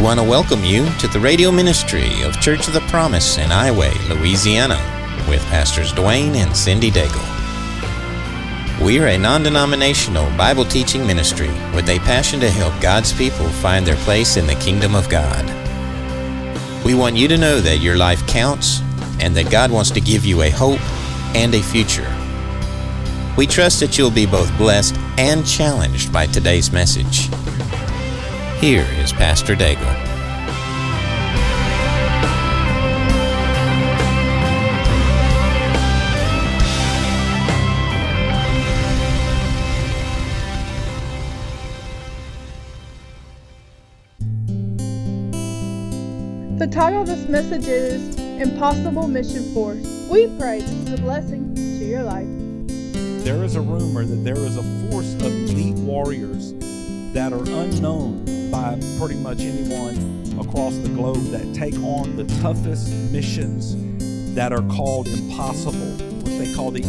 want to welcome you to the radio ministry of Church of the Promise in Highway, Louisiana, with Pastors Dwayne and Cindy Daigle. We are a non-denominational Bible teaching ministry with a passion to help God's people find their place in the kingdom of God. We want you to know that your life counts and that God wants to give you a hope and a future. We trust that you'll be both blessed and challenged by today's message. Here is Pastor Daigle. The title of this message is Impossible Mission Force. We pray this is a blessing to your life. There is a rumor that there is a force of elite warriors that are unknown by pretty much anyone across the globe that take on the toughest missions that are called impossible. What they call the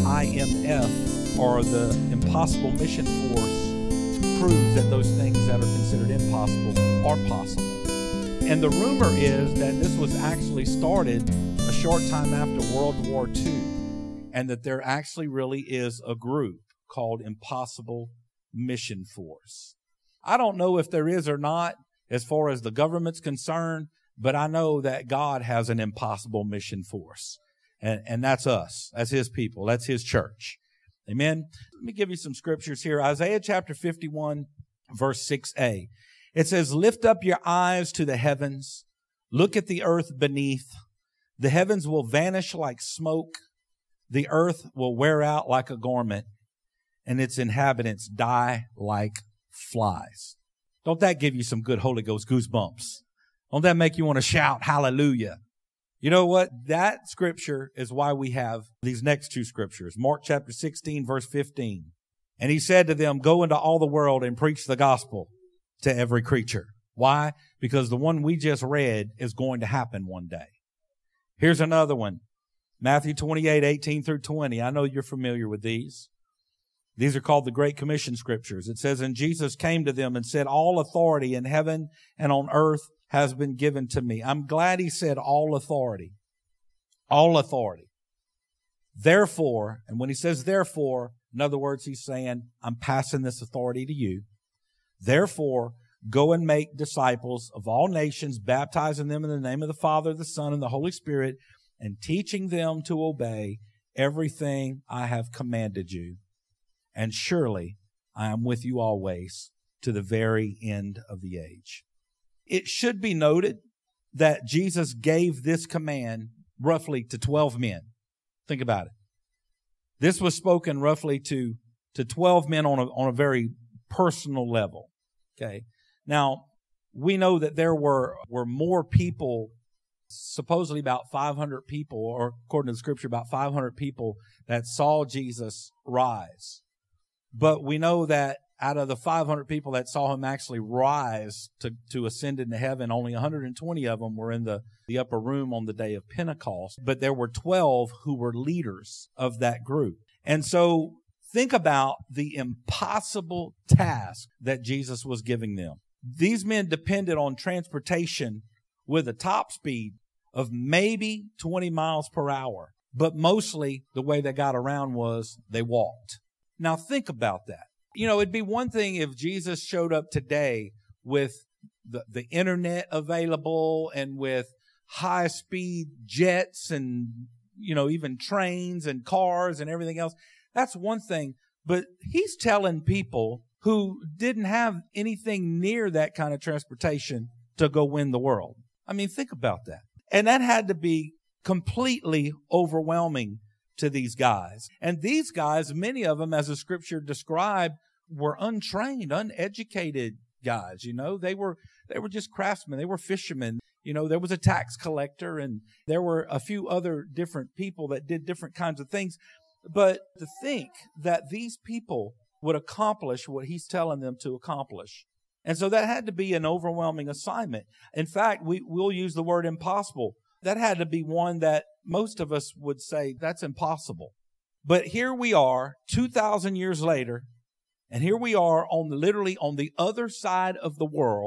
IMF, or the Impossible Mission Force, proves that those things that are considered impossible are possible. And the rumor is that this was actually started a short time after World War II, and that there actually really is a group called Impossible Mission Force. I don't know if there is or not as far as the government's concerned, but I know that God has an impossible mission force, and that's us. That's His people. That's His church. Amen. Let me give you some scriptures here. Isaiah chapter 51, verse 6a. It says, "Lift up your eyes to the heavens. Look at the earth beneath. The heavens will vanish like smoke. The earth will wear out like a garment, and its inhabitants die like flies." Don't that give you some good Holy Ghost goosebumps? Don't that make you want to shout hallelujah? You know what? That scripture is why we have these next two scriptures. Mark chapter 16, verse 15. "And he said to them, go into all the world and preach the gospel to every creature." Why? Because the one we just read is going to happen one day. Here's another one. Matthew 28, 18 through 20. I know you're familiar with these. These are called the Great Commission scriptures. It says, "And Jesus came to them and said, all authority in heaven and on earth has been given to me." I'm glad he said all authority. All authority. "Therefore," and when he says therefore, in other words, he's saying, I'm passing this authority to you. "Therefore, go and make disciples of all nations, baptizing them in the name of the Father, the Son, and the Holy Spirit, and teaching them to obey everything I have commanded you. And surely I am with you always to the very end of the age." It should be noted that Jesus gave this command roughly to 12 men. Think about it. This was spoken roughly to 12 men on a very personal level. Okay. Now, we know that there were more people, supposedly about 500 people, or according to the scripture, about 500 people that saw Jesus rise. But we know that out of the 500 people that saw him actually rise to ascend into heaven, only 120 of them were in the upper room on the day of Pentecost. But there were 12 who were leaders of that group. And so think about the impossible task that Jesus was giving them. These men depended on transportation with a top speed of maybe 20 miles per hour. But mostly the way they got around was they walked. Now think about that. You know, it'd be one thing if Jesus showed up today with the internet available and with high-speed jets and, you know, even trains and cars and everything else. That's one thing. But he's telling people who didn't have anything near that kind of transportation to go win the world. I mean, think about that. And that had to be completely overwhelming to these guys. And these guys, many of them, as the scripture described, were untrained, uneducated guys. You know, they were just craftsmen. They were fishermen. You know, there was a tax collector, and there were a few other different people that did different kinds of things. But to think that these people would accomplish what he's telling them to accomplish. And so that had to be an overwhelming assignment. In fact, we'll use the word impossible. That had to be one that most of us would say, that's impossible. But here we are, 2,000 years later, and here we are literally on the other side of the world,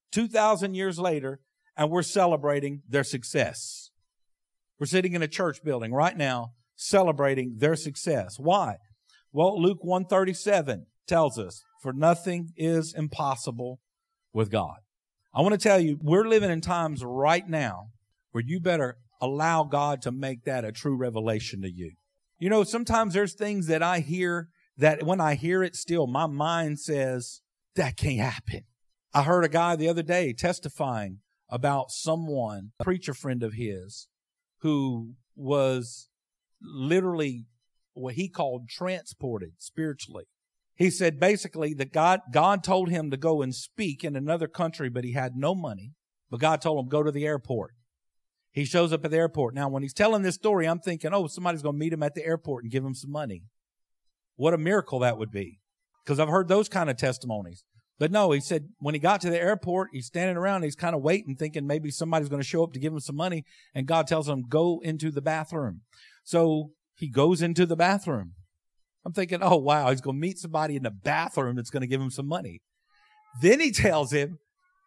2,000 years later, and we're celebrating their success. We're sitting in a church building right now celebrating their success. Why? Well, Luke 1:37 tells us, for nothing is impossible with God. I want to tell you, we're living in times right now where you better allow God to make that a true revelation to you. You know, sometimes there's things that I hear that when I hear it still, my mind says, that can't happen. I heard a guy the other day testifying about someone, a preacher friend of his, who was literally what he called transported spiritually. He said basically that God told him to go and speak in another country, but he had no money. But God told him, go to the airport. He shows up at the airport. Now, when he's telling this story, I'm thinking, oh, somebody's going to meet him at the airport and give him some money. What a miracle that would be. Because I've heard those kind of testimonies. But no, he said when he got to the airport, he's standing around, he's kind of waiting, thinking maybe somebody's going to show up to give him some money. And God tells him, go into the bathroom. So he goes into the bathroom. I'm thinking, oh, wow, he's going to meet somebody in the bathroom that's going to give him some money. Then he tells him,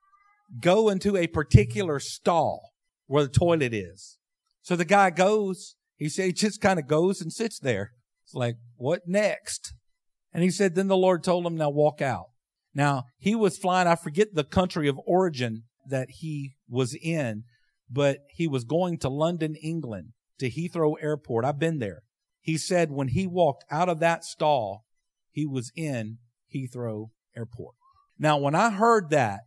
go into a particular stall where the toilet is. So the guy goes, he said, he just kind of goes and sits there. It's like, what next? And he said, then the Lord told him, now walk out. Now, he was flying, I forget the country of origin that he was in, but he was going to London, England, to Heathrow Airport. I've been there. He said when he walked out of that stall, he was in Heathrow Airport. Now, when I heard that,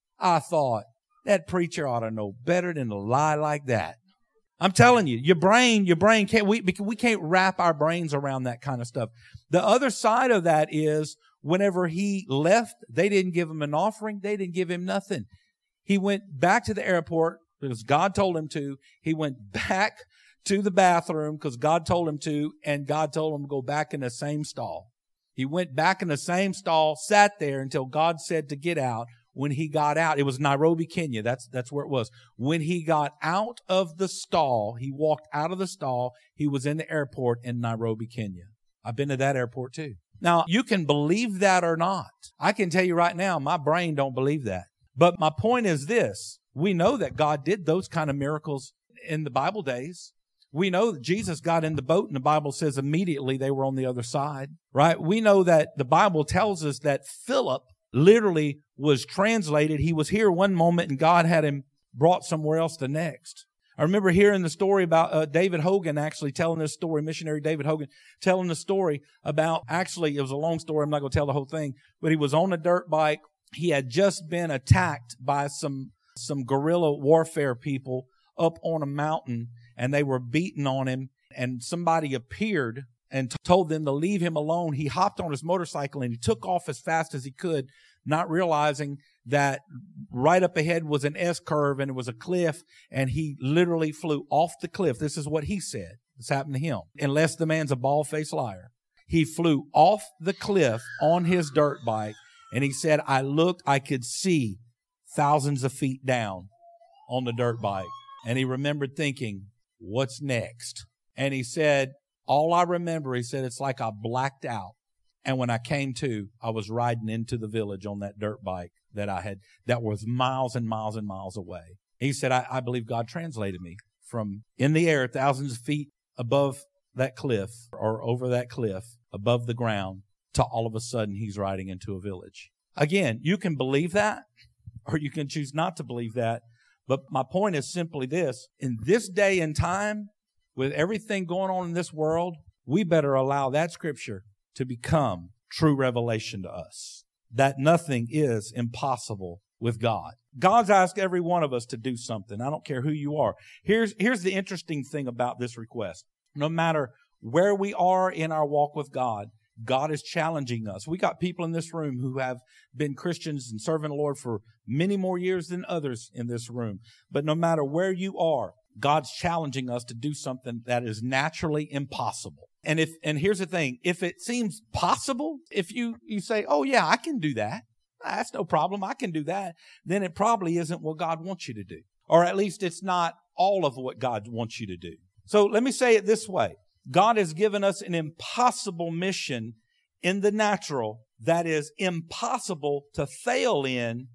I thought, that preacher ought to know better than to lie like that. I'm telling you, your brain can't, we can't wrap our brains around that kind of stuff. The other side of that is whenever he left, they didn't give him an offering. They didn't give him nothing. He went back to the airport because God told him to. He went back to the bathroom because God told him to, and God told him to go back in the same stall. He went back in the same stall, sat there until God said to get out. When he got out, it was Nairobi, Kenya. That's where it was. When he got out of the stall, he walked out of the stall. He was in the airport in Nairobi, Kenya. I've been to that airport too. Now, you can believe that or not. I can tell you right now, my brain don't believe that. But my point is this. We know that God did those kind of miracles in the Bible days. We know that Jesus got in the boat and the Bible says immediately they were on the other side, right? We know that the Bible tells us that Philip literally was translated. He was here one moment and God had him brought somewhere else the next. I remember hearing the story about David Hogan actually telling this story, missionary David Hogan telling the story about, actually it was a long story, I'm not going to tell the whole thing, but he was on a dirt bike. He had just been attacked by some guerrilla warfare people up on a mountain and they were beating on him, and somebody appeared and told them to leave him alone. He hopped on his motorcycle and he took off as fast as he could, not realizing that right up ahead was an S-curve and it was a cliff, and he literally flew off the cliff. This is what he said. This happened to him. Unless the man's a bald-faced liar. He flew off the cliff on his dirt bike, and he said, I looked, I could see thousands of feet down on the dirt bike. And he remembered thinking, what's next? And he said, all I remember, he said, it's like I blacked out. And when I came to, I was riding into the village on that dirt bike that was miles and miles and miles away. He said, I believe God translated me from in the air, thousands of feet above that cliff or over that cliff, above the ground, to all of a sudden he's riding into a village. Again, you can believe that or you can choose not to believe that. But my point is simply this. In this day and time, with everything going on in this world, we better allow that scripture to become true revelation to us. That nothing is impossible with God. God's asked every one of us to do something. I don't care who you are. Here's the interesting thing about this request. No matter where we are in our walk with God, God is challenging us. We got people in this room who have been Christians and serving the Lord for many more years than others in this room. But no matter where you are, God's challenging us to do something that is naturally impossible. And here's the thing, if it seems possible, if you say, oh yeah, I can do that. That's no problem. I can do that. Then it probably isn't what God wants you to do. Or at least it's not all of what God wants you to do. So let me say it this way. God has given us an impossible mission in the natural that is impossible to fail in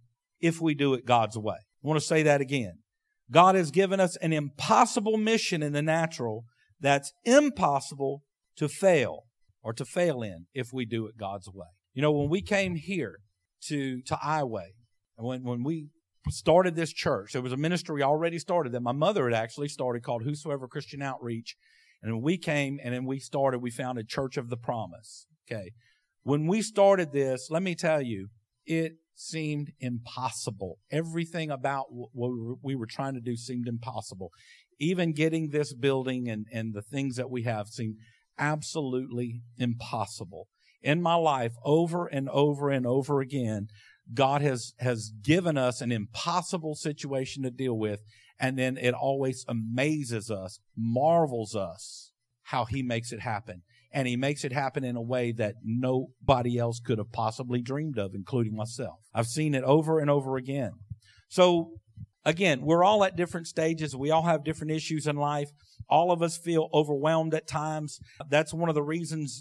if we do it God's way. I want to say that again. God has given us an impossible mission in the natural that's impossible to fail or to fail in if we do it God's way. You know, when we came here to Iway, when we started this church, there was a ministry already started that my mother had actually started called Whosoever Christian Outreach. And when we came and then we founded Church of the Promise. Okay. When we started this, let me tell you, it seemed impossible. Everything about what we were trying to do seemed impossible. Even getting this building and the things that we have seemed absolutely impossible. In my life, over and over and over again, God has given us an impossible situation to deal with, and then it always amazes us, marvels us how He makes it happen. And He makes it happen in a way that nobody else could have possibly dreamed of, including myself. I've seen it over and over again. So, again, we're all at different stages. We all have different issues in life. All of us feel overwhelmed at times. That's one of the reasons,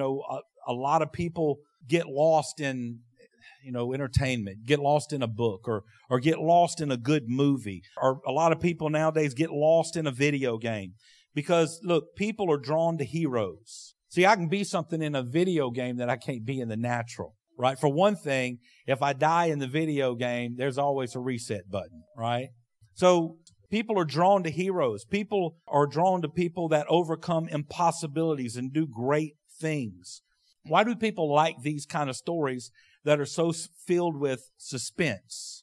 a lot of people get lost in, entertainment, get lost in a book or get lost in a good movie. Or a lot of people nowadays get lost in a video game. Because, look, people are drawn to heroes. See, I can be something in a video game that I can't be in the natural, right? For one thing, if I die in the video game, there's always a reset button, right? So people are drawn to heroes. People are drawn to people that overcome impossibilities and do great things. Why do people like these kind of stories that are so filled with suspense?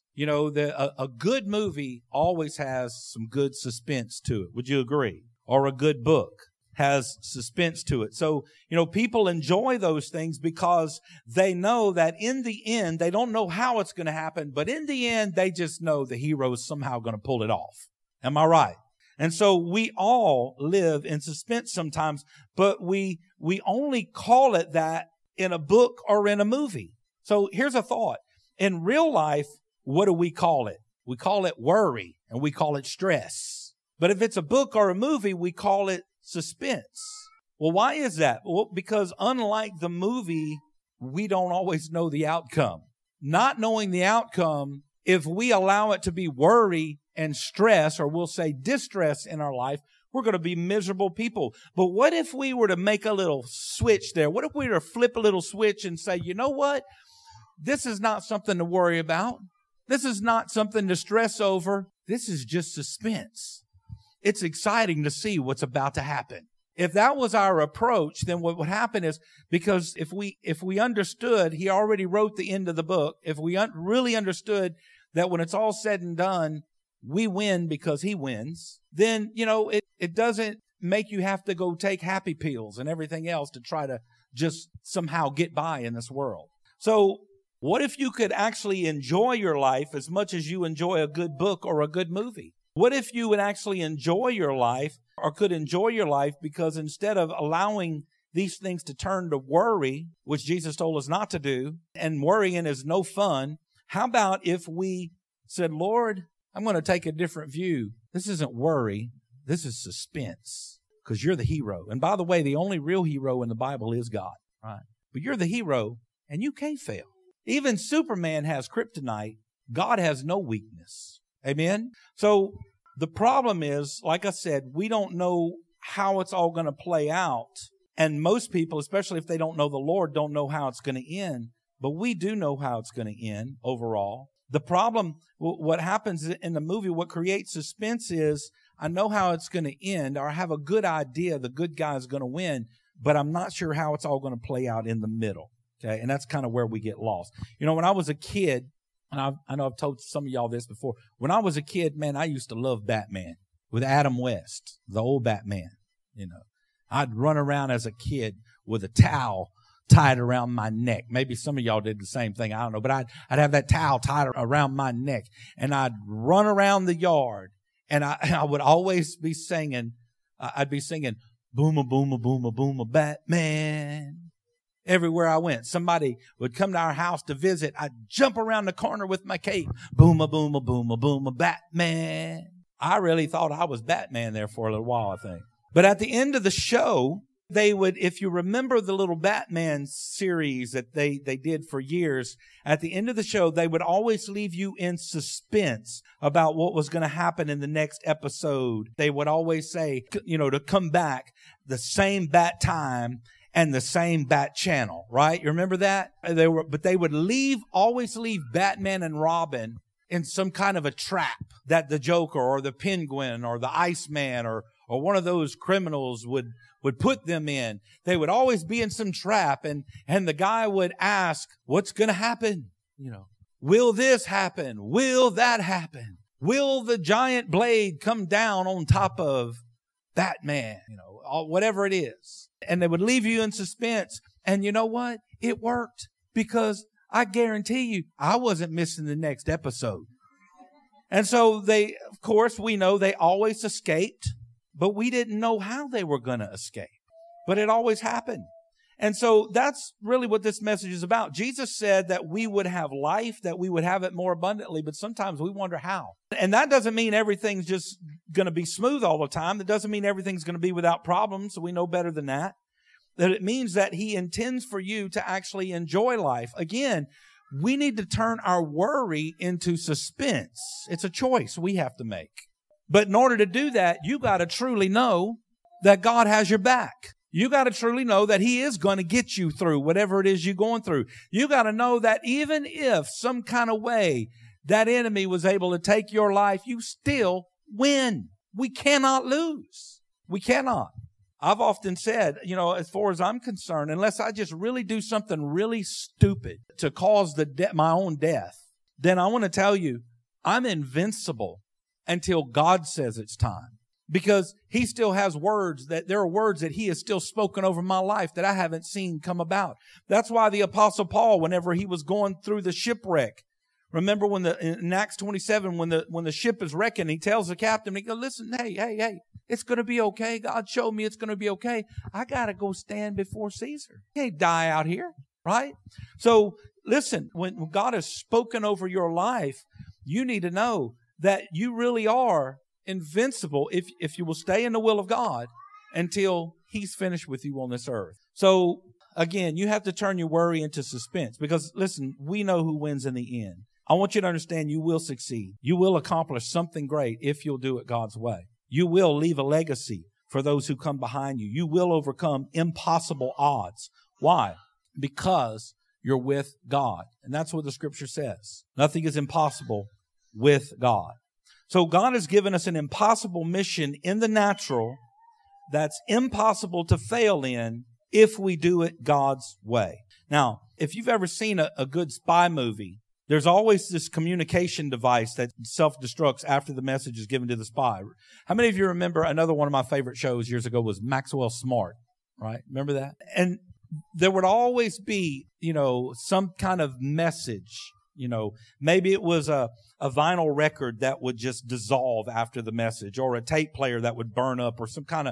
A good movie always has some good suspense to it. Would you agree? Or a good book has suspense to it. So, people enjoy those things because they know that in the end, they don't know how it's going to happen, but in the end, they just know the hero is somehow going to pull it off. Am I right? And so we all live in suspense sometimes, but we only call it that in a book or in a movie. So here's a thought. In real life, what do we call it? We call it worry and we call it stress. But if it's a book or a movie, we call it suspense. Well, why is that? Well, because unlike the movie, we don't always know the outcome. Not knowing the outcome, if we allow it to be worry and stress, or we'll say distress in our life, we're going to be miserable people. But what if we were to make a little switch there? What if we were to flip a little switch and say, you know what? This is not something to worry about. This is not something to stress over. This is just suspense. It's exciting to see what's about to happen. If that was our approach, then what would happen is, because if we understood, He already wrote the end of the book, if we really understood that when it's all said and done, we win because He wins, then, it doesn't make you have to go take happy pills and everything else to try to just somehow get by in this world. So what if you could actually enjoy your life as much as you enjoy a good book or a good movie? What if you would actually enjoy your life, or could enjoy your life, because instead of allowing these things to turn to worry, which Jesus told us not to do, and worrying is no fun, how about if we said, Lord, I'm going to take a different view. This isn't worry. This is suspense, because you're the hero. And by the way, the only real hero in the Bible is God, right? But you're the hero, and you can't fail. Even Superman has kryptonite. God has no weakness. Amen? So the problem is, like I said, we don't know how it's all going to play out. And most people, especially if they don't know the Lord, don't know how it's going to end. But we do know how it's going to end overall. The problem, what happens in the movie, what creates suspense is, I know how it's going to end, or I have a good idea the good guy is going to win, but I'm not sure how it's all going to play out in the middle. Okay, and that's kind of where we get lost. When I was a kid, and I know I've told some of y'all this before. When I was a kid, man, I used to love Batman with Adam West, the old Batman. I'd run around as a kid with a towel tied around my neck. Maybe some of y'all did the same thing. I don't know, but I'd have that towel tied around my neck, and I'd run around the yard, and I would always be singing. I'd be singing, "Boom a boom a boom a boom a Batman." Everywhere I went, somebody would come to our house to visit. I'd jump around the corner with my cape. Boom a boom a boom a boom a Batman. I really thought I was Batman there for a little while, I think. But at the end of the show, They would, if you remember the little Batman series that they did for years, at the end of the show, they would always leave you in suspense about what was going to happen in the next episode. They would always say, to come back the same bat time and the same bat channel, right? You remember that? They would always leave Batman and Robin in some kind of a trap that the Joker or the Penguin or the Iceman or one of those criminals would put them in. They would always be in some trap, and the guy would ask, what's going to happen? Will this happen? Will that happen? Will the giant blade come down on top of Batman? Whatever it is. And they would leave you in suspense. And you know what? It worked, because I guarantee you, I wasn't missing the next episode. And so of course, we know they always escaped, but we didn't know how they were going to escape. But it always happened. And so that's really what this message is about. Jesus said that we would have life, that we would have it more abundantly, but sometimes we wonder how. And that doesn't mean everything's just going to be smooth all the time. That doesn't mean everything's going to be without problems. We know better than that. That it means that He intends for you to actually enjoy life. Again, we need to turn our worry into suspense. It's a choice we have to make. But in order to do that, you got to truly know that God has your back. You got to truly know that He is going to get you through whatever it is you're going through. You got to know that even if some kind of way that enemy was able to take your life, you still win. We cannot lose. We cannot. I've often said, as far as I'm concerned, unless I just really do something really stupid to cause my own death, then I want to tell you, I'm invincible until God says it's time. Because He still has words there are words that He has still spoken over my life that I haven't seen come about. That's why the Apostle Paul, whenever he was going through the shipwreck, remember in Acts 27, when the ship is wrecking, he tells the captain, he goes, listen, hey, it's going to be okay. God showed me it's going to be okay. I got to go stand before Caesar. I can't die out here, right? So listen, when God has spoken over your life, you need to know that you really are invincible if you will stay in the will of God until He's finished with you on this earth. So again, you have to turn your worry into suspense, because listen, we know who wins in the end. I want you to understand you will succeed. You will accomplish something great if you'll do it God's way. You will leave a legacy for those who come behind you. You will overcome impossible odds. Why? Because you're with God. And that's what the Scripture says. Nothing is impossible with God. So God has given us an impossible mission in the natural that's impossible to fail in if we do it God's way. Now, if you've ever seen a good spy movie, there's always this communication device that self-destructs after the message is given to the spy. How many of you remember another one of my favorite shows years ago was Maxwell Smart, right? Remember that? And there would always be, some kind of message. Maybe it was a vinyl record that would just dissolve after the message, or a tape player that would burn up, or some kind of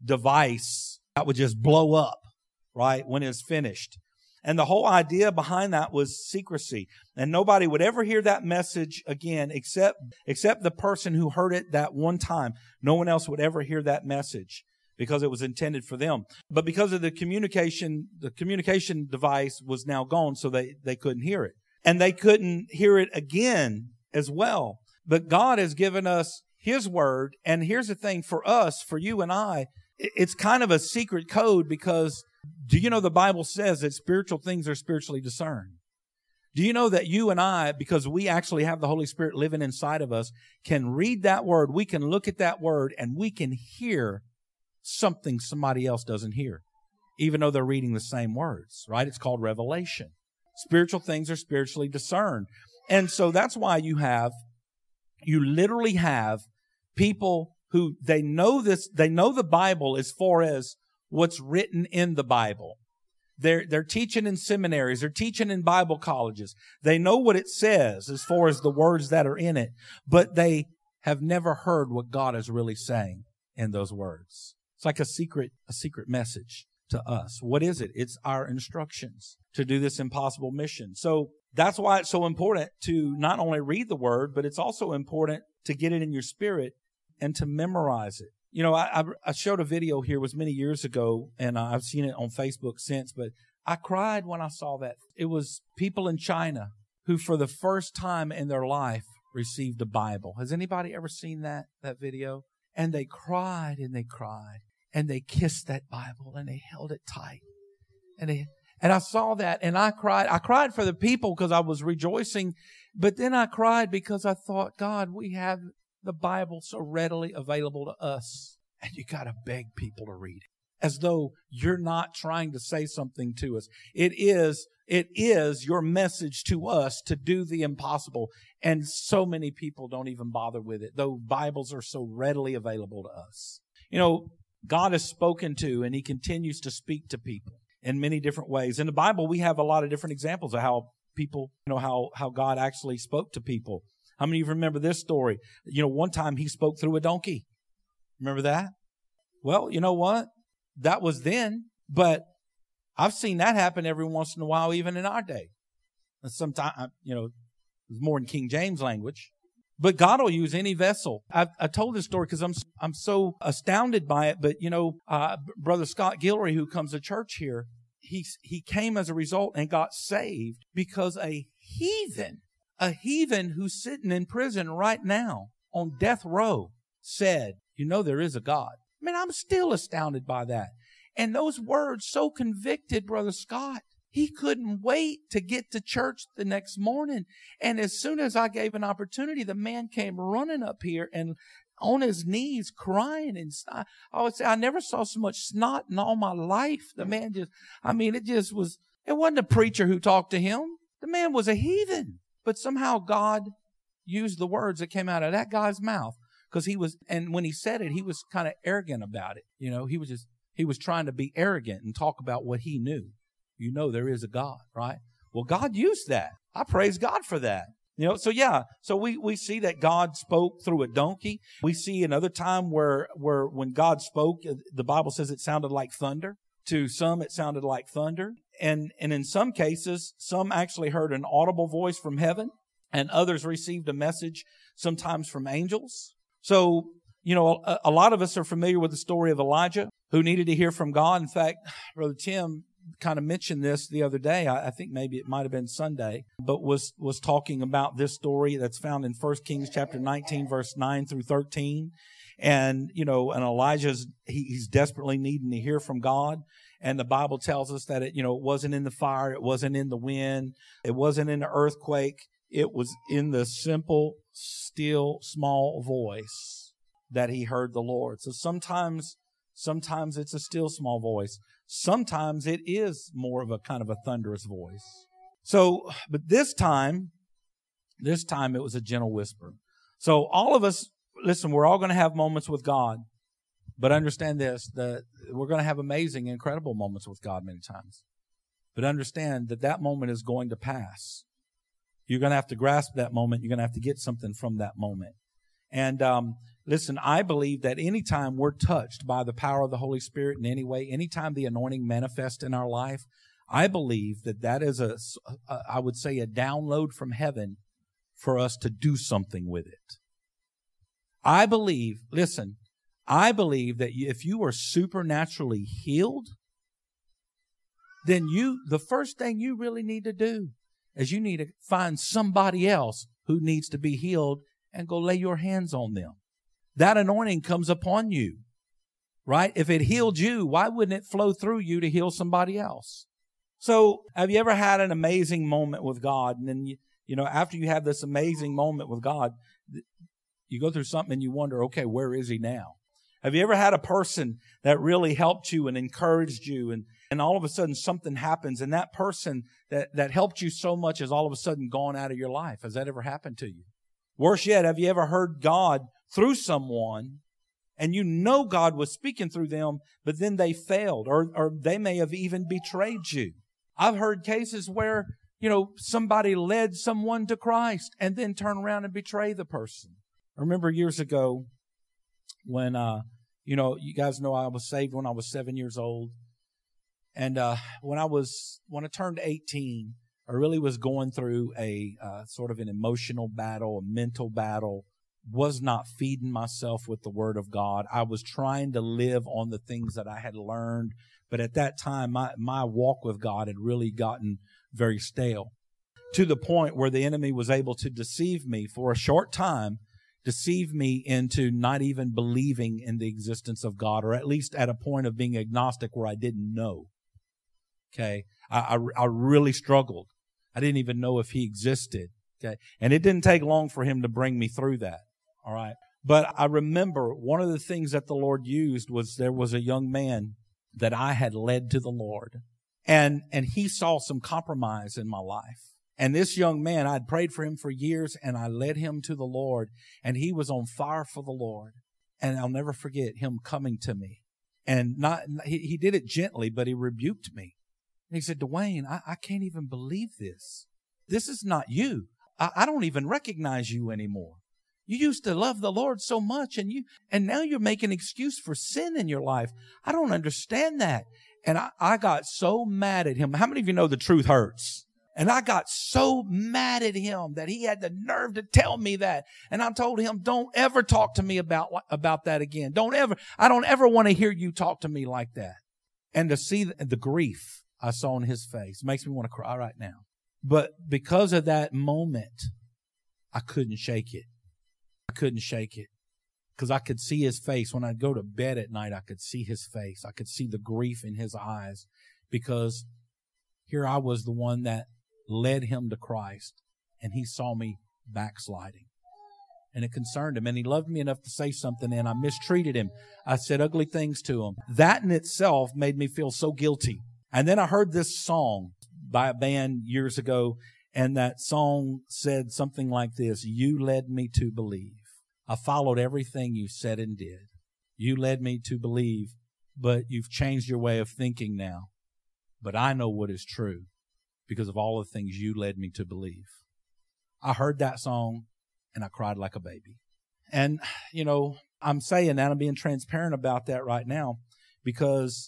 device that would just blow up, right, when it's finished. And the whole idea behind that was secrecy. And nobody would ever hear that message again except the person who heard it that one time. No one else would ever hear that message because it was intended for them. But because of the communication device was now gone, so they couldn't hear it. And they couldn't hear it again as well. But God has given us His word. And here's the thing for us, for you and I, it's kind of a secret code, because do you know the Bible says that spiritual things are spiritually discerned? Do you know that you and I, because we actually have the Holy Spirit living inside of us, can read that word, we can look at that word, and we can hear something somebody else doesn't hear, even though they're reading the same words, right? It's called revelation. Spiritual things are spiritually discerned. And so that's why you literally have people who they know the Bible as far as what's written in the Bible. They're teaching in seminaries, they're teaching in Bible colleges. They know what it says as far as the words that are in it, but they have never heard what God is really saying in those words. It's like a secret message to us. What is it? It's our instructions to do this impossible mission. So that's why it's so important to not only read the word, but it's also important to get it in your spirit and to memorize it. I showed a video here, it was many years ago, and I've seen it on Facebook since, but I cried when I saw that. It was people in China who for the first time in their life received a Bible. Has anybody ever seen that video? And they cried and they cried and they kissed that Bible and they held it tight. And I saw that and I cried. I cried for the people because I was rejoicing, but then I cried because I thought, God, we have the Bible so readily available to us, and you got to beg people to read it as though you're not trying to say something to us. It is your message to us to do the impossible, and so many people don't even bother with it, though Bibles are so readily available to us. God has spoken to, and He continues to speak to people in many different ways. In the Bible, we have a lot of different examples of how people, how God actually spoke to people. How many of you remember this story? One time He spoke through a donkey. Remember that? Well, you know what? That was then, but I've seen that happen every once in a while, even in our day. And sometimes, it's more in King James language. But God will use any vessel. I told this story because I'm so astounded by it. But, Brother Scott Guillory, who comes to church here, he came as a result and got saved because a heathen who's sitting in prison right now on death row said, there is a God. I mean, I'm still astounded by that. And those words so convicted Brother Scott. He couldn't wait to get to church the next morning. And as soon as I gave an opportunity, the man came running up here and on his knees crying. And I would say, I never saw so much snot in all my life. The man it wasn't a preacher who talked to him. The man was a heathen. But somehow God used the words that came out of that guy's mouth. And when he said it, he was kind of arrogant about it. He was trying to be arrogant and talk about what he knew. There is a God, right? Well, God used that. I praise God for that. So we see that God spoke through a donkey. We see another time where when God spoke, the Bible says it sounded like thunder. To some, it sounded like thunder. And in some cases, some actually heard an audible voice from heaven, and others received a message sometimes from angels. So, a lot of us are familiar with the story of Elijah, who needed to hear from God. In fact, Brother Tim kind of mentioned this the other day. I think maybe it might have been Sunday, but was talking about this story that's found in 1 Kings chapter 19, verse 9 through 13. And, and Elijah's, he's desperately needing to hear from God. And the Bible tells us that it wasn't in the fire. It wasn't in the wind. It wasn't in the earthquake. It was in the simple, still, small voice that he heard the Lord. So sometimes it's a still, small voice. Sometimes it is more of a kind of a thunderous voice. So, but this time it was a gentle whisper. So all of us, listen, we're all going to have moments with God, but understand this, that we're going to have amazing, incredible moments with God many times. But understand that moment is going to pass. You're going to have to grasp that moment. You're going to have to get something from that moment. And listen, I believe that anytime we're touched by the power of the Holy Spirit in any way, anytime the anointing manifests in our life, I believe that is I would say a download from heaven for us to do something with it. I believe that if you are supernaturally healed, then the first thing you really need to do is you need to find somebody else who needs to be healed and go lay your hands on them. That anointing comes upon you, right? If it healed you, why wouldn't it flow through you to heal somebody else? So have you ever had an amazing moment with God? And then, after you have this amazing moment with God, you go through something and you wonder, okay, where is he now? Have you ever had a person that really helped you and encouraged you and all of a sudden something happens and that person that helped you so much is all of a sudden gone out of your life? Has that ever happened to you? Worse yet, have you ever heard God through someone and God was speaking through them, but then they failed or they may have even betrayed you? I've heard cases where, somebody led someone to Christ and then turn around and betray the person. I remember years ago when, you guys know I was saved when I was 7 years old. And when I turned 18, I really was going through a sort of an emotional battle, a mental battle was not feeding myself with the Word of God. I was trying to live on the things that I had learned. But at that time, my walk with God had really gotten very stale, to the point where the enemy was able to deceive me for a short time, deceive me into not even believing in the existence of God, or at least at a point of being agnostic where I didn't know. Okay. I really struggled. I didn't even know if He existed. Okay. And it didn't take long for Him to bring me through that. All right. But I remember one of the things that the Lord used was there was a young man that I had led to the Lord, and he saw some compromise in my life. And this young man, I'd prayed for him for years, and I led him to the Lord, and he was on fire for the Lord. And I'll never forget him coming to me, and he did it gently, but he rebuked me. And he said, Dwayne, I can't even believe this. This is not you. I don't even recognize you anymore. You used to love the Lord so much, and now you're making an excuse for sin in your life. I don't understand that. And I got so mad at him. How many of you know the truth hurts? And I got so mad at him that he had the nerve to tell me that. And I told him, don't ever talk to me about that again. I don't ever want to hear you talk to me like that. And to see the grief I saw in his face makes me want to cry right now. But because of that moment, I couldn't shake it. I couldn't shake it, because I could see his face. When I'd go to bed at night, I could see his face. I could see the grief in his eyes, because here I was, the one that led him to Christ, and he saw me backsliding. And it concerned him, and he loved me enough to say something, and I mistreated him. I said ugly things to him. That in itself made me feel so guilty. And then I heard this song by a band years ago, and that song said something like this: you led me to believe. I followed everything you said and did. You led me to believe, but you've changed your way of thinking now. But I know what is true because of all the things you led me to believe. I heard that song and I cried like a baby. And, I'm saying that, I'm being transparent about that right now, because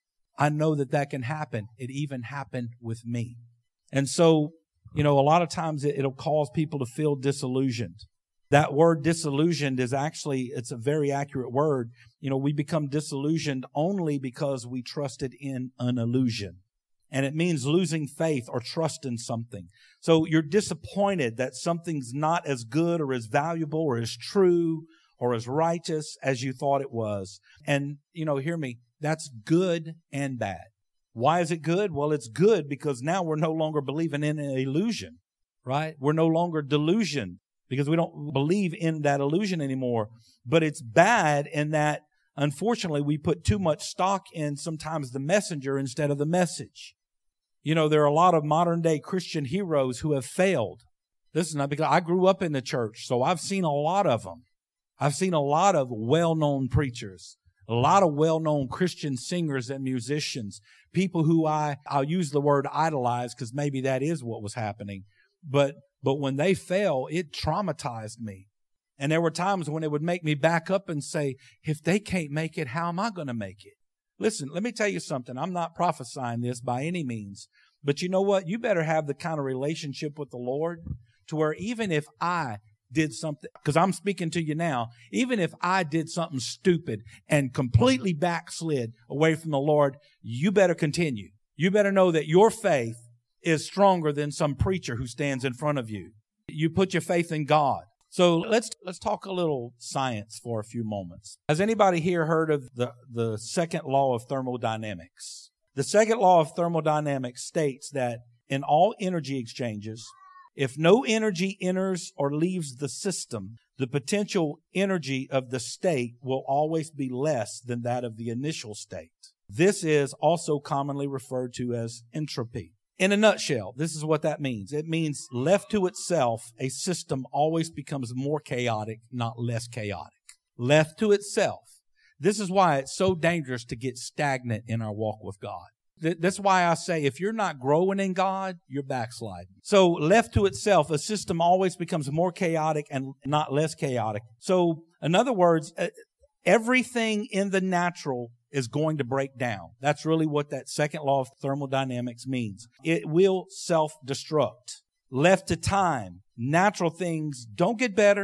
I know that can happen. It even happened with me. And so, a lot of times it'll cause people to feel disillusioned. That word disillusioned is actually, it's a very accurate word. We become disillusioned only because we trusted in an illusion. And it means losing faith or trust in something. So you're disappointed that something's not as good or as valuable or as true or as righteous as you thought it was. And, hear me, that's good and bad. Why is it good? Well, it's good because now we're no longer believing in an illusion, right? We're no longer delusioned because we don't believe in that illusion anymore. But it's bad in that, unfortunately, we put too much stock in sometimes the messenger instead of the message. There are a lot of modern day Christian heroes who have failed. This is not because I grew up in the church, so I've seen a lot of them. I've seen a lot of well-known preachers, a lot of well-known Christian singers and musicians, people who I'll use the word idolize because maybe that is what was happening. But when they fell, it traumatized me. And there were times when it would make me back up and say, if they can't make it, how am I going to make it? Listen, let me tell you something. I'm not prophesying this by any means. But you know what? You better have the kind of relationship with the Lord to where even if I did something, because I'm speaking to you now, even if I did something stupid and completely backslid away from the Lord, you better continue. You better know that your faith is stronger than some preacher who stands in front of you. You put your faith in God. So let's talk a little science for a few moments. Has anybody here heard of the second law of thermodynamics? The second law of thermodynamics states that in all energy exchanges, if no energy enters or leaves the system, the potential energy of the state will always be less than that of the initial state. This is also commonly referred to as entropy. In a nutshell, this is what that means. It means left to itself, a system always becomes more chaotic, not less chaotic. Left to itself. This is why it's so dangerous to get stagnant in our walk with God. That's why I say if you're not growing in God, you're backsliding. So left to itself, a system always becomes more chaotic and not less chaotic. So in other words, everything in the natural is going to break down. That's really what that second law of thermodynamics means. It will self-destruct. Left to time, natural things don't get better,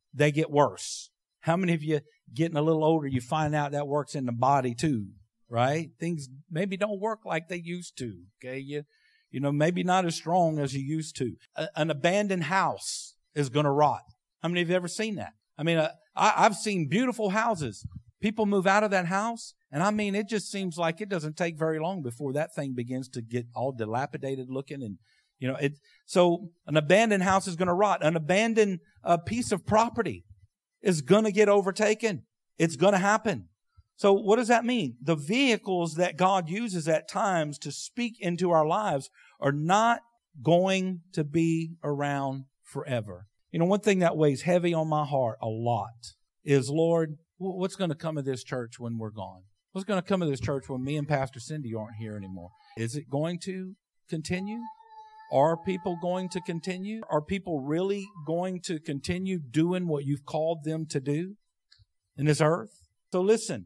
they get worse. How many of you getting a little older, you find out that works in the body too, right? Things maybe don't work like they used to, okay? You know, maybe not as strong as you used to. An abandoned house is going to rot. How many of you have ever seen that? I mean, I've seen beautiful houses. People move out of that house, and I mean, it just seems like it doesn't take very long before that thing begins to get all dilapidated looking. And, you know, so an abandoned house is going to rot. An abandoned piece of property is going to get overtaken. It's going to happen. So what does that mean? The vehicles that God uses at times to speak into our lives are not going to be around forever. You know, one thing that weighs heavy on my heart a lot is, Lord, what's going to come of this church when we're gone? What's going to come of this church when me and Pastor Cindy aren't here anymore? Is it going to continue? Are people going to continue? Are people really going to continue doing what you've called them to do in this earth? So listen,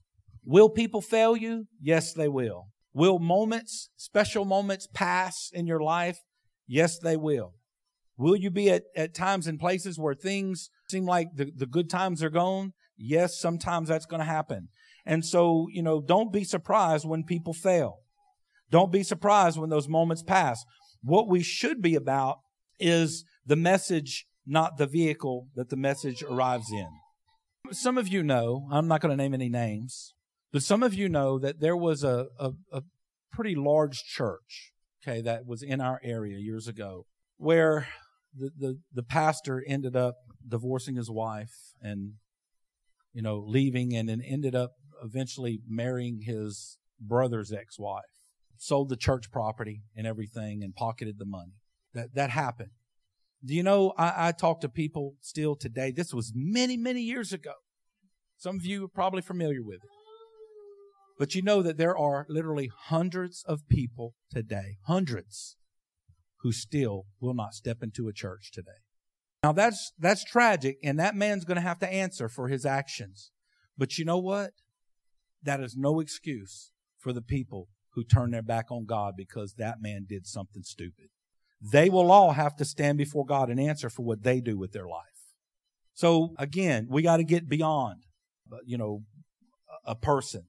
will people fail you? Yes, they will. Will moments, special moments pass in your life? Yes, they will. Will you be at times and places where things seem like the good times are gone? Yes, sometimes that's going to happen. And so, you know, don't be surprised when people fail. Don't be surprised when those moments pass. What we should be about is the message, not the vehicle that the message arrives in. Some of you know, I'm not going to name any names, but some of you know that there was a pretty large church, okay, that was in our area years ago, where the pastor ended up divorcing his wife and, you know, leaving, and then ended up eventually marrying his brother's ex-wife. Sold the church property and everything and pocketed the money. That happened. Do you know, I talk to people still today. This was many, many years ago. Some of you are probably familiar with it. But you know that there are literally hundreds of people today, hundreds, who still will not step into a church today. Now that's tragic, and that man's going to have to answer for his actions. But you know what? That is no excuse for the people who turn their back on God because that man did something stupid. They will all have to stand before God and answer for what they do with their life. So again, we got to get beyond, you know, a person.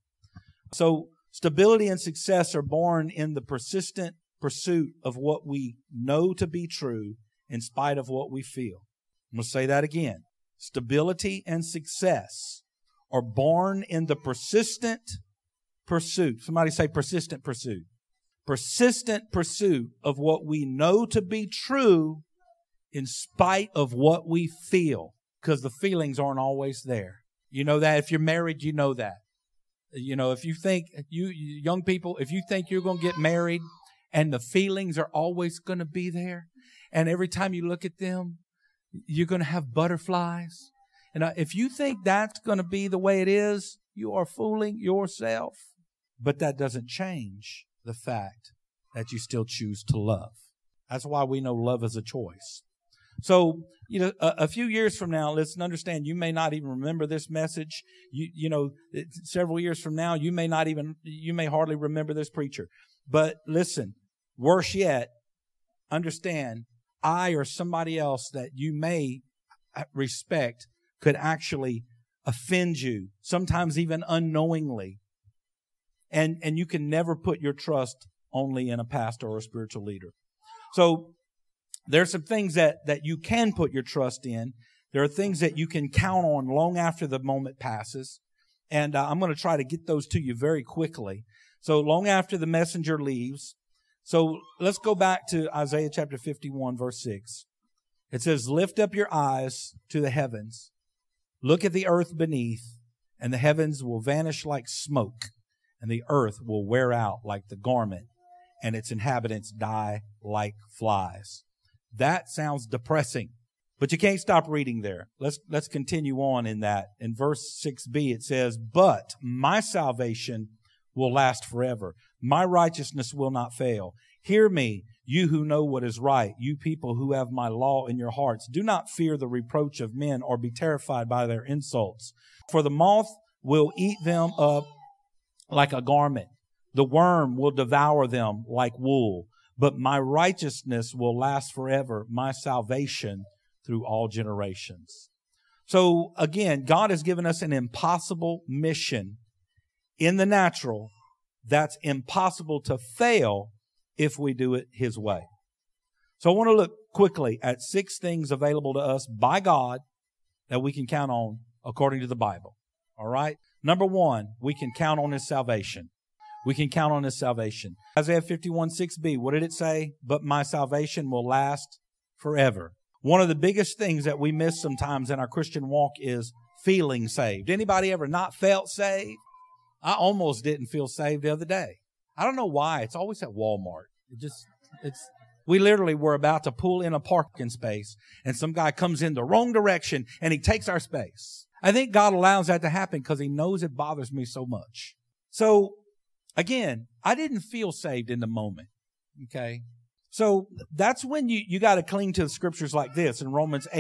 So stability and success are born in the persistent pursuit of what we know to be true in spite of what we feel. I'm going to say that again. Stability and success are born in the persistent pursuit. Somebody say persistent pursuit. Persistent pursuit of what we know to be true in spite of what we feel, because the feelings aren't always there. You know that. If you're married, you know that. You know, if you think, you young people, if you think you're going to get married and the feelings are always going to be there, and every time you look at them, you're going to have butterflies. And if you think that's going to be the way it is, you are fooling yourself. But that doesn't change the fact that you still choose to love. That's why we know love is a choice. So, you know, a few years from now, let's understand, you may not even remember this message. You know, several years from now, you may hardly remember this preacher. But listen, worse yet, understand, I or somebody else that you may respect could actually offend you, sometimes even unknowingly. And you can never put your trust only in a pastor or a spiritual leader. So there's some things that you can put your trust in. There are things that you can count on long after the moment passes. And I'm going to try to get those to you very quickly. So long after the messenger leaves. So let's go back to Isaiah chapter 51, verse 6. It says, "Lift up your eyes to the heavens. Look at the earth beneath, and the heavens will vanish like smoke, and the earth will wear out like the garment, and its inhabitants die like flies." That sounds depressing, but you can't stop reading there. Let's continue on in that. In verse 6b, it says, "But my salvation will last forever. My righteousness will not fail. Hear me, you who know what is right, you people who have my law in your hearts. Do not fear the reproach of men or be terrified by their insults. For the moth will eat them up like a garment. The worm will devour them like wool. But my righteousness will last forever, my salvation through all generations." So again, God has given us an impossible mission in the natural that's impossible to fail if we do it His way. So I want to look quickly at 6 things available to us by God that we can count on according to the Bible. All right? Number 1, we can count on His salvation. We can count on His salvation. Isaiah 51:6b, what did it say? But my salvation will last forever. One of the biggest things that we miss sometimes in our Christian walk is feeling saved. Anybody ever not felt saved? I almost didn't feel saved the other day. I don't know why. It's always at Walmart. We literally were about to pull in a parking space and some guy comes in the wrong direction and he takes our space. I think God allows that to happen because He knows it bothers me so much. So again, I didn't feel saved in the moment. Okay. So that's when you got to cling to the scriptures like this in Romans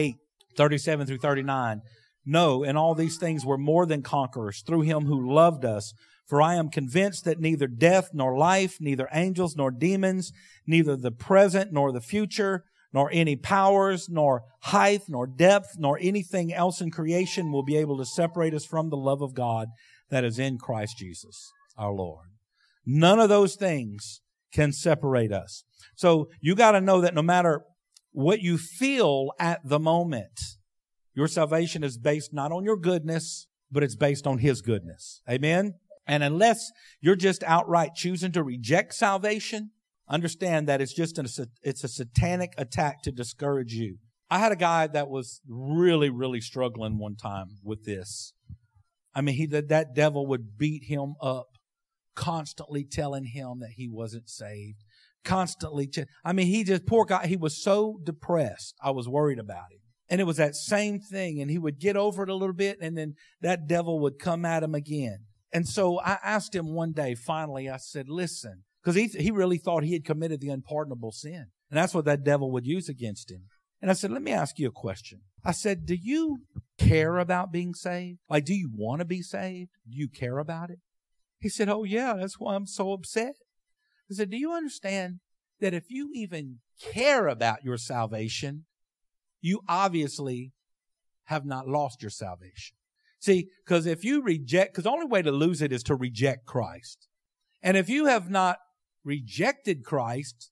8:37-39. No, in all these things we're more than conquerors through Him who loved us. For I am convinced that neither death nor life, neither angels nor demons, neither the present nor the future, nor any powers, nor height, nor depth, nor anything else in creation will be able to separate us from the love of God that is in Christ Jesus, our Lord. None of those things can separate us. So you got to know that no matter what you feel at the moment, your salvation is based not on your goodness, but it's based on His goodness. Amen? And unless you're just outright choosing to reject salvation, understand that it's a satanic attack to discourage you. I had a guy that was really, really struggling one time with this. I mean, that devil would beat him up, constantly telling him that he wasn't saved. Constantly. Poor guy, he was so depressed. I was worried about him. And it was that same thing. And he would get over it a little bit and then that devil would come at him again. And so I asked him one day, finally, I said, listen, because he really thought he had committed the unpardonable sin. And that's what that devil would use against him. And I said, let me ask you a question. I said, do you care about being saved? Like, do you want to be saved? Do you care about it? He said, oh yeah, that's why I'm so upset. I said, do you understand that if you even care about your salvation, you obviously have not lost your salvation? See, because if you reject, because the only way to lose it is to reject Christ. And if you have not rejected Christ,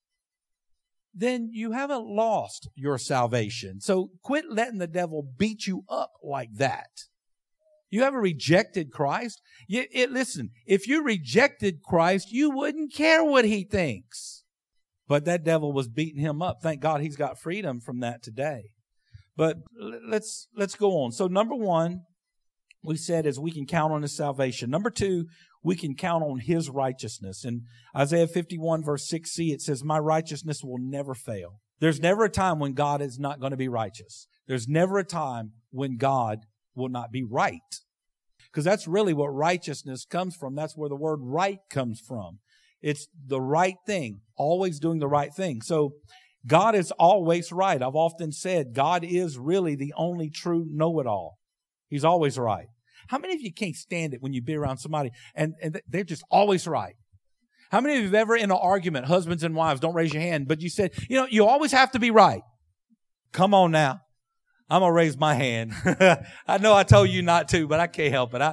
then you haven't lost your salvation. So quit letting the devil beat you up like that. You haven't rejected Christ. Listen, if you rejected Christ, you wouldn't care what he thinks. But that devil was beating him up. Thank God he's got freedom from that today. But let's go on. So number 1, we said is we can count on His salvation. Number 2, we can count on His righteousness. In Isaiah 51 verse 6c, it says, my righteousness will never fail. There's never a time when God is not going to be righteous. There's never a time when God will not be right. Because that's really what righteousness comes from. That's where the word right comes from. It's the right thing, always doing the right thing. So God is always right. I've often said God is really the only true know-it-all. He's always right. How many of you can't stand it when you be around somebody and they're just always right? How many of you have ever in an argument, husbands and wives, don't raise your hand, but you said, you always have to be right. Come on now. I'm going to raise my hand. I know I told you not to, but I can't help it.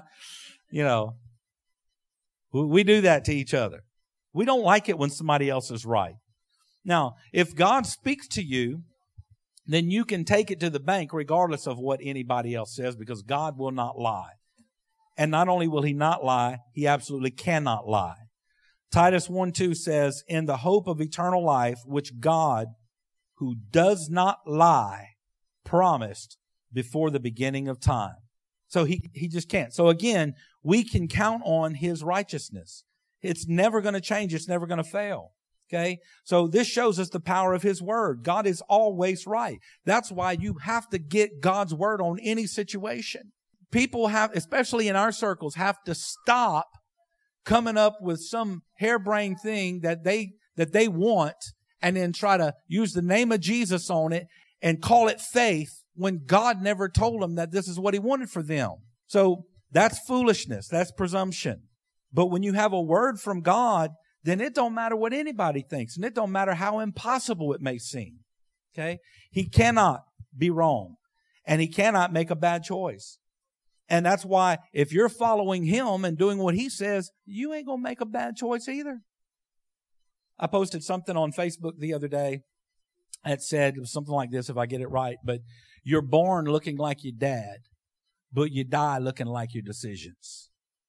We do that to each other. We don't like it when somebody else is right. Now, if God speaks to you, then you can take it to the bank regardless of what anybody else says, because God will not lie. And not only will He not lie, He absolutely cannot lie. Titus 1:2 says, in the hope of eternal life, which God, who does not lie, promised before the beginning of time. So he just can't. So again, we can count on His righteousness. It's never going to change. It's never going to fail. Okay. So this shows us the power of His word. God is always right. That's why you have to get God's word on any situation. People have, especially in our circles, have to stop coming up with some harebrained thing that they want and then try to use the name of Jesus on it and call it faith when God never told them that this is what He wanted for them. So that's foolishness. That's presumption. But when you have a word from God, then it don't matter what anybody thinks. And it don't matter how impossible it may seem. Okay? He cannot be wrong. And he cannot make a bad choice. And that's why if you're following him and doing what he says, you ain't going to make a bad choice either. I posted something on Facebook the other day that said, it was something like this if I get it right, but you're born looking like your dad, but you die looking like your decisions.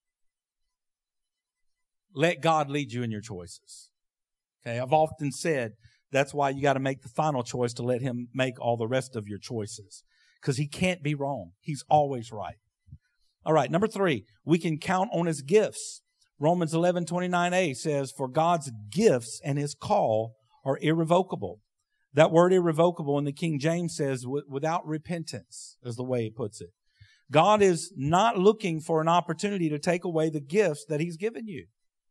Let God lead you in your choices. Okay, I've often said that's why you got to make the final choice to let him make all the rest of your choices. Because he can't be wrong. He's always right. All right, number 3, we can count on his gifts. Romans 11:29a says, for God's gifts and his call are irrevocable. That word irrevocable in the King James says without repentance is the way he puts it. God is not looking for an opportunity to take away the gifts that he's given you.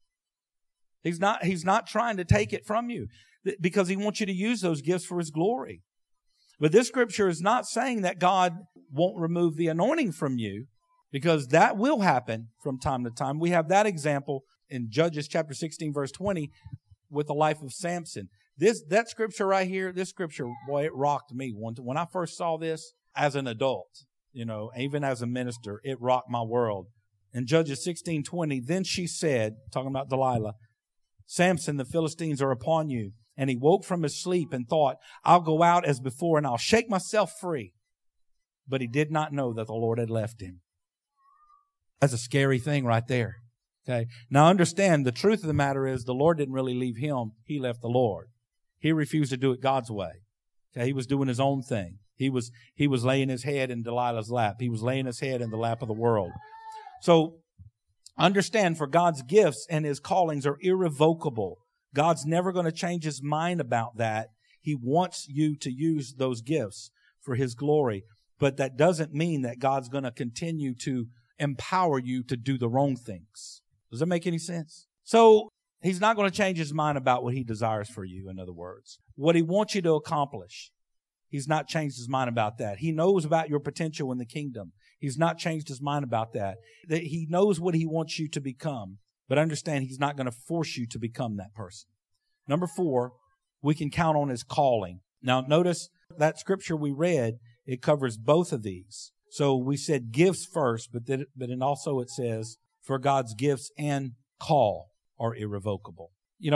He's not trying to take it from you because he wants you to use those gifts for his glory. But this scripture is not saying that God won't remove the anointing from you, because that will happen from time to time. We have that example in Judges chapter 16, verse 20, with the life of Samson. That scripture right here, this scripture, boy, it rocked me. When I first saw this as an adult, even as a minister, it rocked my world. In Judges 16:20, then she said, talking about Delilah, Samson, the Philistines are upon you. And he woke from his sleep and thought, I'll go out as before and I'll shake myself free. But he did not know that the Lord had left him. That's a scary thing right there. Okay. Now understand, the truth of the matter is the Lord didn't really leave him. He left the Lord. He refused to do it God's way. Okay. He was doing his own thing. He was laying his head in Delilah's lap. He was laying his head in the lap of the world. So understand, for God's gifts and his callings are irrevocable. God's never going to change his mind about that. He wants you to use those gifts for his glory. But that doesn't mean that God's going to continue to empower you to do the wrong things. Does that make any sense? So he's not going to change his mind about what he desires for you, in other words. What he wants you to accomplish, he's not changed his mind about that. He knows about your potential in the kingdom. He's not changed his mind about that. That he knows what he wants you to become. But understand, he's not going to force you to become that person. Number 4, we can count on his calling. Now, notice that scripture we read, it covers both of these. So we said gifts first, but then also it says, for God's gifts and call are irrevocable.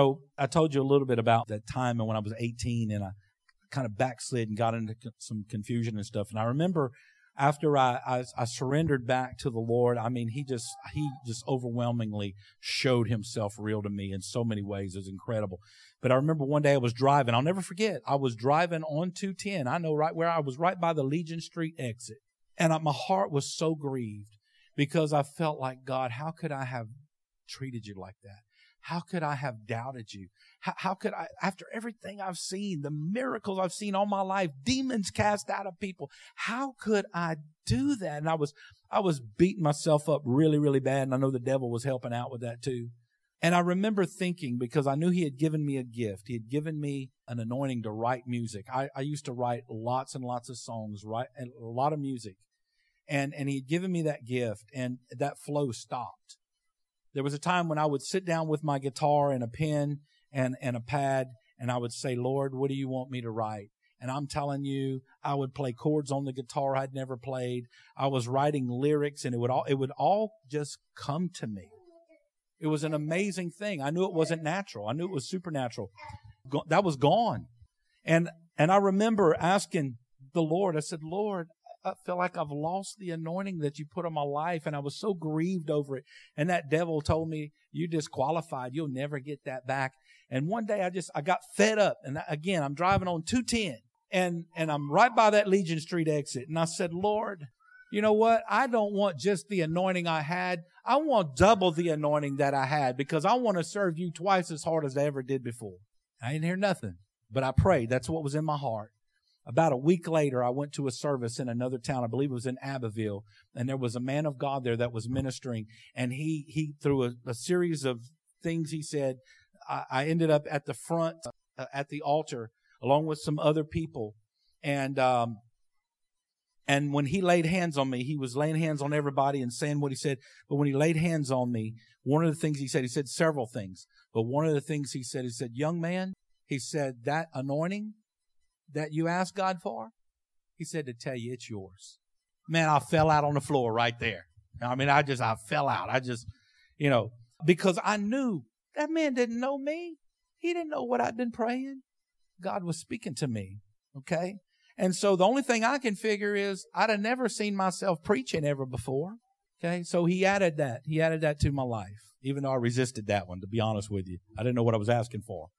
I told you a little bit about that time when I was 18 and I kind of backslid and got into some confusion and stuff. And I remember after I surrendered back to the Lord, I mean, he just overwhelmingly showed himself real to me in so many ways. It was incredible. But I remember one day I was driving. I'll never forget. I was driving on 210. I know right where I was, right by the Legion Street exit. And my heart was so grieved because I felt like, God, how could I have treated you like that? How could I have doubted you? How could I, after everything I've seen, the miracles I've seen all my life, demons cast out of people, how could I do that? And I was beating myself up really, really bad. And I know the devil was helping out with that too. And I remember thinking, because I knew he had given me a gift. He had given me an anointing to write music. I used to write lots and lots of songs, write a lot of music. And he had given me that gift, and that flow stopped. There was a time when I would sit down with my guitar and a pen and a pad, and I would say, Lord, what do you want me to write? And I'm telling you, I would play chords on the guitar I'd never played. I was writing lyrics, and it would all just come to me. It was an amazing thing. I knew it wasn't natural. I knew it was supernatural. That was gone. And I remember asking the Lord, I said, Lord, I feel like I've lost the anointing that you put on my life, and I was so grieved over it. And that devil told me, you disqualified. You'll never get that back. And one day I got fed up. And again, I'm driving on 210, and I'm right by that Legion Street exit. And I said, Lord, you know what? I don't want just the anointing I had. I want double the anointing that I had, because I want to serve you twice as hard as I ever did before. I didn't hear nothing, but I prayed. That's what was in my heart. About a week later, I went to a service in another town. I believe it was in Abbeville. And there was a man of God there that was ministering. And he through a series of things he said, I ended up at the front, at the altar, along with some other people. And when he laid hands on me, he was laying hands on everybody and saying what he said. But when he laid hands on me, one of the things he said several things. But one of the things he said, young man, he said, that anointing that you asked God for, He said, to tell you it's yours. Man, I fell out on the floor right there. I mean, I fell out. Because I knew that man didn't know me. He didn't know what I'd been praying. God was speaking to me. Okay. And so the only thing I can figure is I'd have never seen myself preaching ever before. Okay. So he added that. He added that to my life, even though I resisted that one, to be honest with you. I didn't know what I was asking for.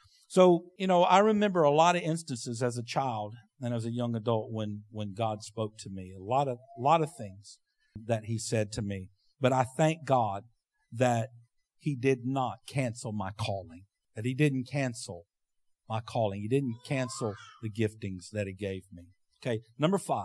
So, I remember a lot of instances as a child and as a young adult when God spoke to me, a lot of things that he said to me. But I thank God that he did not cancel my calling, that he didn't cancel my calling. He didn't cancel the giftings that he gave me. Okay. Number 5,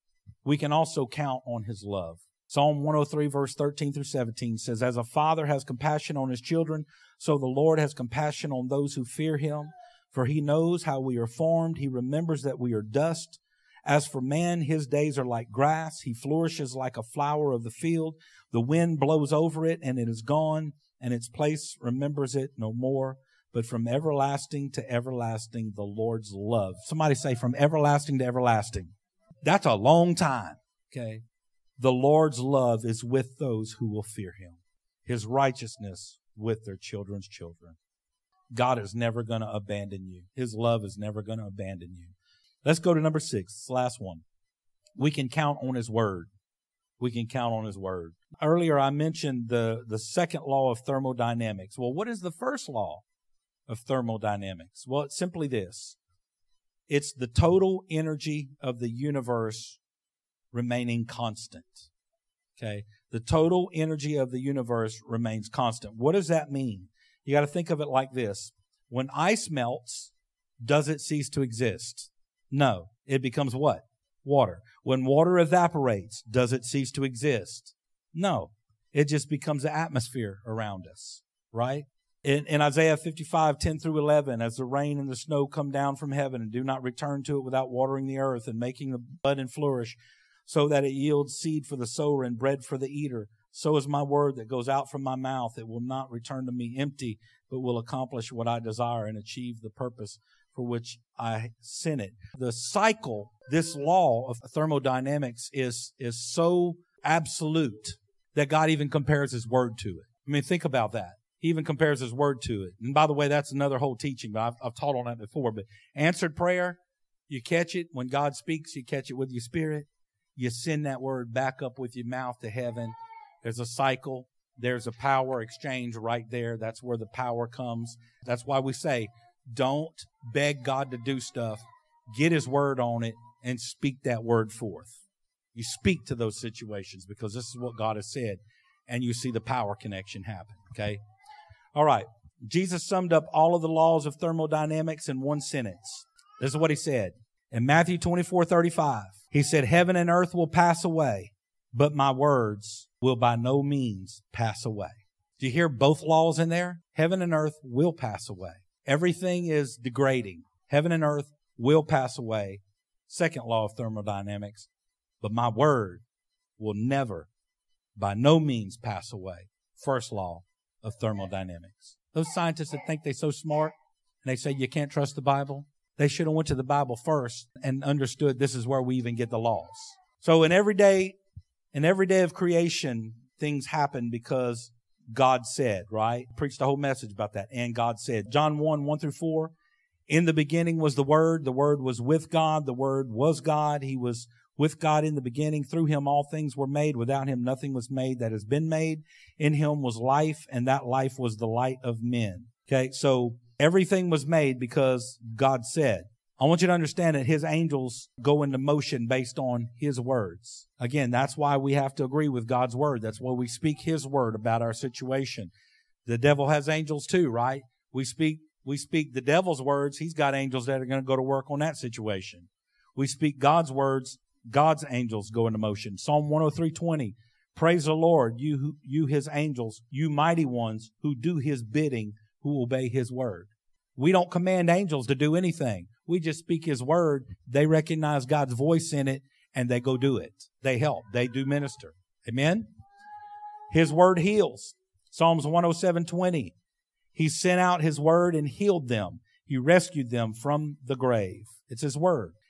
we can also count on his love. Psalm 103 verse 13 through 17 says, as a father has compassion on his children, so the Lord has compassion on those who fear him. For he knows how we are formed. He remembers that we are dust. As for man, his days are like grass. He flourishes like a flower of the field. The wind blows over it and it is gone, and its place remembers it no more. But from everlasting to everlasting, the Lord's love. Somebody say from everlasting to everlasting. That's a long time. Okay. The Lord's love is with those who will fear him. His righteousness with their children's children. God is never going to abandon you. His love is never going to abandon you. Let's go to number 6. It's the last one. We can count on his word. We can count on his word. Earlier I mentioned the second law of thermodynamics. Well, what is the first law of thermodynamics? Well, it's simply this. It's the total energy of the universe remaining constant. Okay. The total energy of the universe remains constant. What does that mean? You got to think of it like this. When ice melts, does it cease to exist? No. It becomes what? Water. When water evaporates, does it cease to exist? No. It just becomes the atmosphere around us, right? In Isaiah 55, 10 through 11, as the rain and the snow come down from heaven and do not return to it without watering the earth and making the bud and flourish, so that it yields seed for the sower and bread for the eater, so is my word that goes out from my mouth. It will not return to me empty, but will accomplish what I desire and achieve the purpose for which I sent it. The cycle, this law of thermodynamics is so absolute that God even compares his word to it. I mean, think about that. He even compares his word to it. And by the way, that's another whole teaching, but I've taught on that before. But answered prayer, you catch it. When God speaks, you catch it with your spirit. You send that word back up with your mouth to heaven. There's a cycle. There's a power exchange right there. That's where the power comes. That's why we say, don't beg God to do stuff. Get his word on it and speak that word forth. You speak to those situations because this is what God has said, and you see the power connection happen. Okay? All right. Jesus summed up all of the laws of thermodynamics in one sentence. This is what he said. In Matthew 24:35, he said, heaven and earth will pass away, but my words will by no means pass away. Do you hear both laws in there? Heaven and earth will pass away. Everything is degrading. Heaven and earth will pass away. Second law of thermodynamics. But my word will never, by no means pass away. First law of thermodynamics. Those scientists that think they're so smart and they say you can't trust the Bible, they should have went to the Bible first and understood this is where we even get the laws. So in every day of creation, things happen because God said, right? Preached a whole message about that. And God said. John 1 through 4. In the beginning was the Word. The Word was with God. The Word was God. He was with God in the beginning. Through him all things were made. Without him nothing was made that has been made. In him was life, and that life was the light of men. Okay, so everything was made because God said. I want you to understand that his angels go into motion based on his words. Again, that's why we have to agree with God's word. That's why we speak his word about our situation. The devil has angels too, right? We speak the devil's words. He's got angels that are going to go to work on that situation. We speak God's words. God's angels go into motion. Psalm 103:20. Praise the Lord, you his angels, you mighty ones who do his bidding, who obey his word. We don't command angels to do anything. We just speak his word. They recognize God's voice in it, and they go do it. They help. They do minister. Amen? His word heals. Psalms 107:20. He sent out his word and healed them. He rescued them from the grave. It's his word.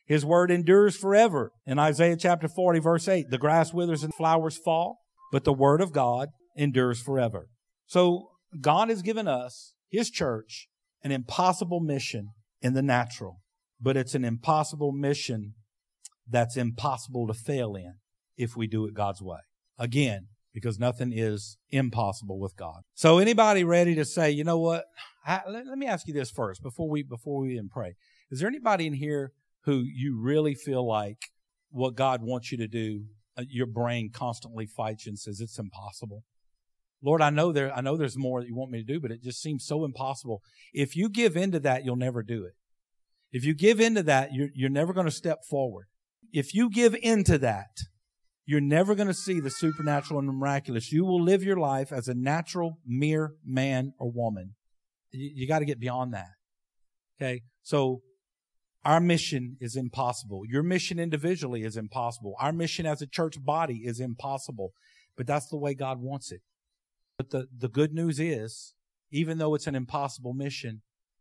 His word endures forever. In Isaiah chapter 40, verse 8, the grass withers and flowers fall, but the word of God endures forever. So God has given us, His church, an impossible mission in the natural, but it's an impossible mission that's impossible to fail in if we do it God's way. Again, because nothing is impossible with God. So anybody ready to say, you know what? Let me ask you this first before we even pray. Is there anybody in here who you really feel like what God wants you to do, your brain constantly fights you and says it's impossible? Lord, I know there's more that you want me to do, but it just seems so impossible. If you give into that, you'll never do it. If you give into that, you're never going to step forward. If you give into that, you're never going to see the supernatural and the miraculous. You will live your life as a natural, mere man or woman. You got to get beyond that. Okay? So our mission is impossible. Your mission individually is impossible. Our mission as a church body is impossible. But that's the way God wants it. But the good news is, even though it's an impossible mission,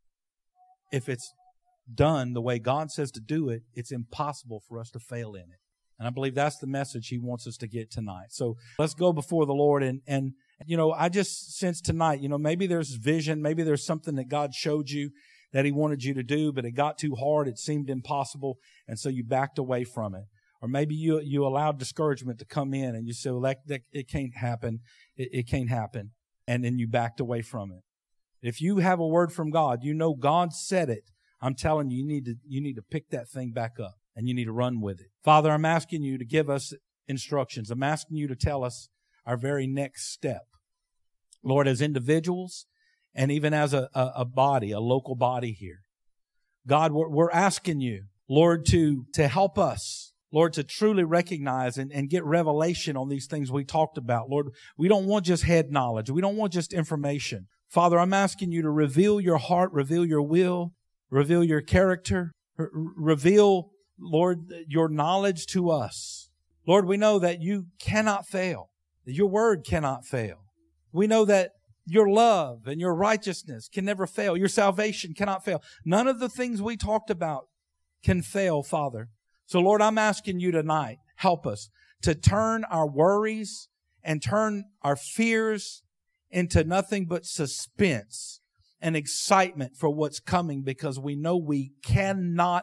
if it's done the way God says to do it, it's impossible for us to fail in it. And I believe that's the message He wants us to get tonight. So let's go before the Lord. And I just sense tonight, maybe there's vision, maybe there's something that God showed you that He wanted you to do, but it got too hard, it seemed impossible, and so you backed away from it. Or maybe you allowed discouragement to come in and you said, well, that it can't happen. It can't happen. And then you backed away from it. If you have a word from God, God said it. I'm telling you, you need to pick that thing back up and you need to run with it. Father, I'm asking you to give us instructions. I'm asking you to tell us our very next step. Lord, as individuals and even as a body, a local body here. God, we're asking you, Lord, to help us. Lord, to truly recognize and get revelation on these things we talked about. Lord, we don't want just head knowledge. We don't want just information. Father, I'm asking you to reveal your heart, reveal your will, reveal your character, reveal, Lord, your knowledge to us. Lord, we know that you cannot fail, that your word cannot fail. We know that your love and your righteousness can never fail. Your salvation cannot fail. None of the things we talked about can fail, Father. So, Lord, I'm asking you tonight, help us to turn our worries and turn our fears into nothing but suspense and excitement for what's coming, because we know we cannot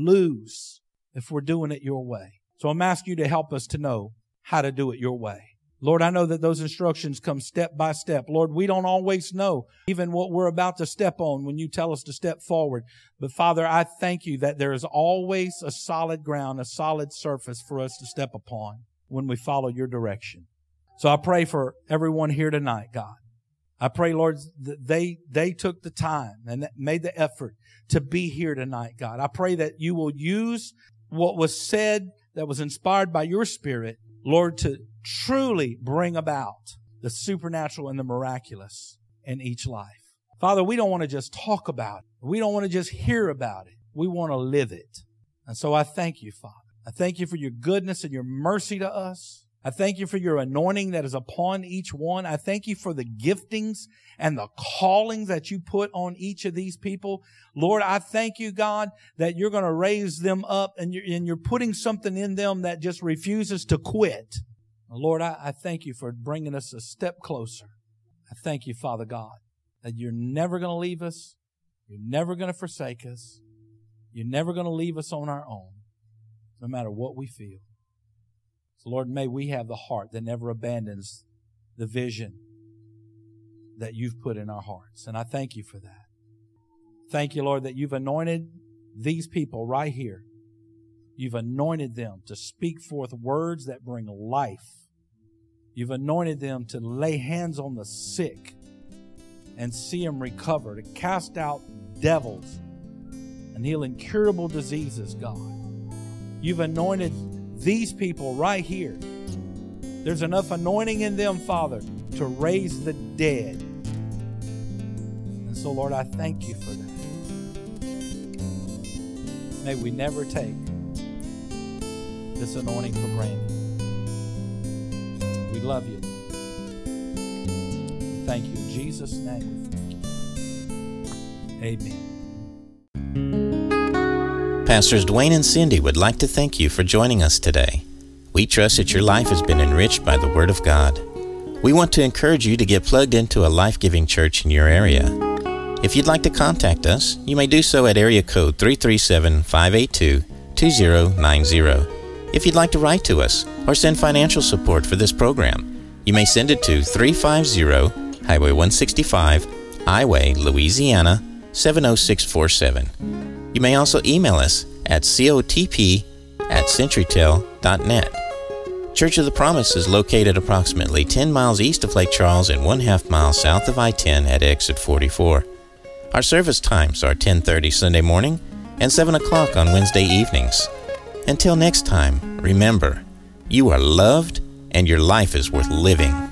lose if we're doing it your way. So I'm asking you to help us to know how to do it your way. Lord, I know that those instructions come step by step. Lord, we don't always know even what we're about to step on when you tell us to step forward. But Father, I thank you that there is always a solid ground, a solid surface for us to step upon when we follow your direction. So I pray for everyone here tonight, God. I pray, Lord, that they took the time and made the effort to be here tonight, God. I pray that you will use what was said that was inspired by your Spirit, Lord, to truly bring about the supernatural and the miraculous in each life. Father, we don't want to just talk about it. We don't want to just hear about it. We want to live it. And so I thank you, Father. I thank you for your goodness and your mercy to us. I thank you for your anointing that is upon each one. I thank you for the giftings and the callings that you put on each of these people. Lord, I thank you, God, that you're going to raise them up and you're putting something in them that just refuses to quit. Lord, I thank you for bringing us a step closer. I thank you, Father God, that you're never going to leave us. You're never going to forsake us. You're never going to leave us on our own, no matter what we feel. So, Lord, may we have the heart that never abandons the vision that you've put in our hearts. And I thank you for that. Thank you, Lord, that you've anointed these people right here. You've anointed them to speak forth words that bring life. You've anointed them to lay hands on the sick and see them recover, to cast out devils and heal incurable diseases, God. You've anointed these people right here. There's enough anointing in them, Father, to raise the dead. And so, Lord, I thank you for that. May we never take this anointing for granted. We love you. Thank you. In Jesus' name we thank you. Amen. Pastors Dwayne and Cindy would like to thank you for joining us today. We trust that your life has been enriched by the Word of God. We want to encourage you to get plugged into a life-giving church in your area. If you'd like to contact us, you may do so at area code 337-582-2090. If you'd like to write to us or send financial support for this program, you may send it to 350 Highway 165, Iway, Louisiana, 70647. You may also email us at cotp@centurytel.net. Church of the Promise is located approximately 10 miles east of Lake Charles and 1/2 mile south of I-10 at exit 44. Our service times are 10:30 Sunday morning and 7 o'clock on Wednesday evenings. Until next time, remember, you are loved and your life is worth living.